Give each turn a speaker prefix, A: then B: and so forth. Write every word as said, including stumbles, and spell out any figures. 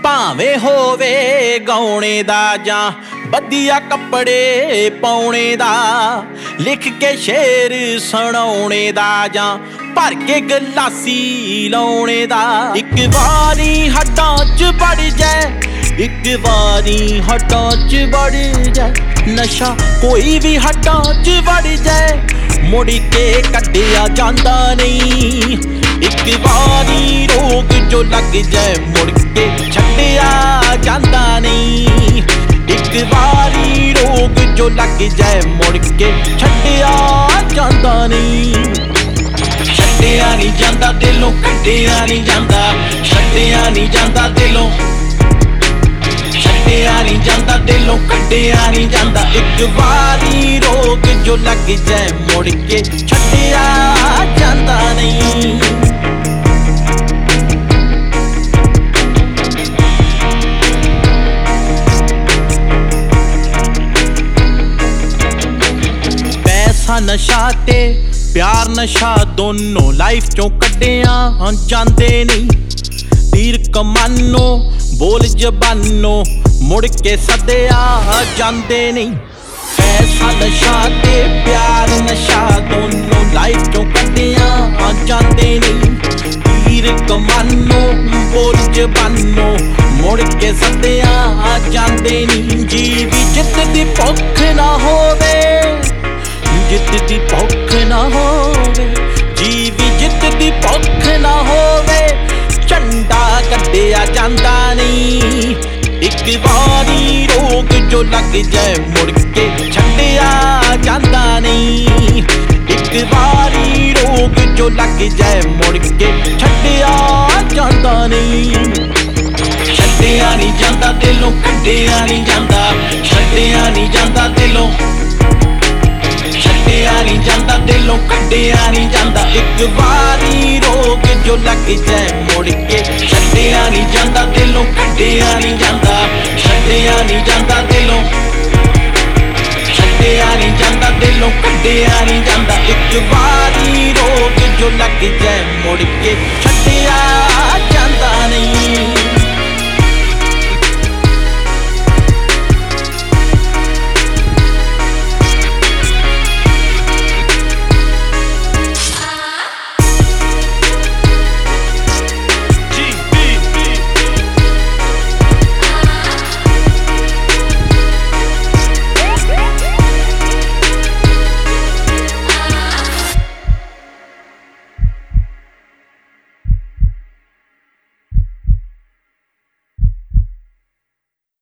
A: ਭਾਵੇਂ ਹੋਵੇ ਗਾਉਣੇ ਦਾ ਜਾਂ ਵਧੀਆ ਕੱਪੜੇ ਪਾਉਣੇ ਦਾ, ਲਿਖ ਕੇ ਸ਼ੇਰ ਸੁਣਾਉਣੇ ਦਾ ਜਾਂ ਭਰ ਕੇ ਗਲਾਸੀ ਲਾਉਣੇ ਦਾ। ਇੱਕ ਵਾਰੀ ਹੱਡਾਂ 'ਚ ਵੜ ਜਾਏ, ਇੱਕ ਵਾਰੀ ਹੱਡਾਂ 'ਚ ਵੜ ਜਾਏ ਨਸ਼ਾ, ਕੋਈ ਵੀ ਹੱਡਾਂ 'ਚ ਵੜ ਜਾਏ ਮੁੜ ਕੇ ਕੱਢਿਆ ਜਾਂਦਾ ਨਹੀਂ। ਇੱਕ ਵਾਰੀ ਰੋਗ ਜੋ ਲੱਗ ਜਾਏ ਮੁੜ ਕੇ ਛੱਡਿਆ ਜਾਂਦਾ ਨਹੀਂ। ਇੱਕ ਵਾਰੀ ਰੋਗ ਜੋ ਲੱਗ ਜਾਏ ਮੁੜ ਕੇ ਛੱਡਿਆ ਜਾਂਦਾ ਨਹੀਂ। ਛੱਡਿਆ ਨਹੀਂ ਜਾਂਦਾ ਦਿਲੋਂ, ਕੱਢਿਆ ਨਹੀਂ ਜਾਂਦਾ, ਛੱਡਿਆ ਨਹੀਂ ਜਾਂਦਾ ਦਿਲੋਂ, ਛੱਡਿਆ ਨਹੀਂ ਜਾਂਦਾ ਦਿਲੋਂ, ਕੱਢਿਆ ਨਹੀਂ ਜਾਂਦਾ। ਇੱਕ ਵਾਰੀ ਰੋਗ ਜੋ ਲੱਗ ਜਾਏ ਮੁੜ ਕੇ ਛੱਡਿਆ ਜਾਂਦਾ ਨਹੀਂ। ਪੈਸਾ ਨਸ਼ਾ ਤੇ ਪਿਆਰ ਨਸ਼ਾ ਦੋਨੋਂ ਲਾਈਫ ਚੋਂ ਕੱਢਿਆ ਜਾਂਦੇ ਨਹੀਂ। ਤੀਰ ਕਮਾਨੋ ਬੋਲ ਜ਼ਬਾਨੋਂ ਮੁੜ ਕੇ ਸੱਦਿਆ ਜਾਂਦੇ ਨਹੀਂ। ਪੈਸਾ ਨਸ਼ਾ ਤੇ ਪਿਆਰ ਨਸ਼ਾ ਦੋਨੋਂ ਲਾਈਫ ਚੋਂ ਕੱਢਿਆ ਜਾਂਦੇ ਨਹੀਂ। ਤੀਰ ਕਮਾਨੋ ਬੋਲ ਜ਼ਬਾਨੋਂ ਮੁੜ ਕੇ ਸੱਦਿਆ ਜਾਂਦੇ ਨਹੀਂ। ਜੀ ਵੀ ਜਿੱਤ ਦੀ ਭੁੱਖ ਨਾ ਹੋਵੇ, ਜਿੱਤ ਦੀ ਭੁੱਖ ਨਾ ਹੋਵੇ, ਜੀ ਵੀ ਜਿੱਤ ਦੀ ਭੁੱਖ ਨਾ ਹੋਵੇ, ਝੰਡਾ ਕੱਢਿਆ ਜਾਂਦਾ ਨਹੀਂ। ਇੱਕ ਵਾਰੀ ਰੋਗ ਜੋ ਲੱਗ ਜਾਏ ਮੁੜ ਕੇ ਛੱਡਿਆ ਜਾਂਦਾ ਨਹੀਂ। ਇੱਕ ਵਾਰੀ ਰੋਗ ਜੋ ਲੱਗ ਜਾਏ ਮੁੜ ਕੇ ਛੱਡਿਆ ਜਾਂਦਾ ਨਹੀਂ। ਛੱਡਿਆ ਨਹੀਂ ਜਾਂਦਾ ਦਿਲੋਂ, ਕੱਢਿਆ ਨਹੀਂ ਜਾਂਦਾ, ਛੱਡਿਆ ਨਹੀਂ ਜਾਂਦਾ ਦਿਲੋਂ, ਛੱਡਿਆ ਨਹੀਂ ਜਾਂਦਾ ਦਿਲੋਂ, ਕੱਢਿਆ ਨਹੀਂ ਜਾਂਦਾ। ਇੱਕ ਵਾਰੀ ਰੋਗ ਜੋ ਲੱਗ ਜਾਏ ਮੁੜ ਕੇ ਛੱਡਿਆ ਨਹੀਂ ਜਾਂਦਾ ਦਿਲੋਂ, ਕੱਢਿਆ ਨਹੀਂ ਜਾਂਦਾ, ਛੱਡਿਆ ਨਹੀਂ ਜਾਂਦਾ ਦਿਲੋਂ, ਛੱਡਿਆ ਨਹੀਂ ਜਾਂਦਾ ਦਿਲੋਂ, ਕੱਢਿਆ ਨਹੀਂ ਜਾਂਦਾ। ਇੱਕ ਵਾਰੀ ਰੋਗ ਜੋ ਲੱਗ ਜਾਏ ਮੁੜ ਕੇ ਛੱਡਿਆ ਜਾਂਦਾ ਨਹੀਂ।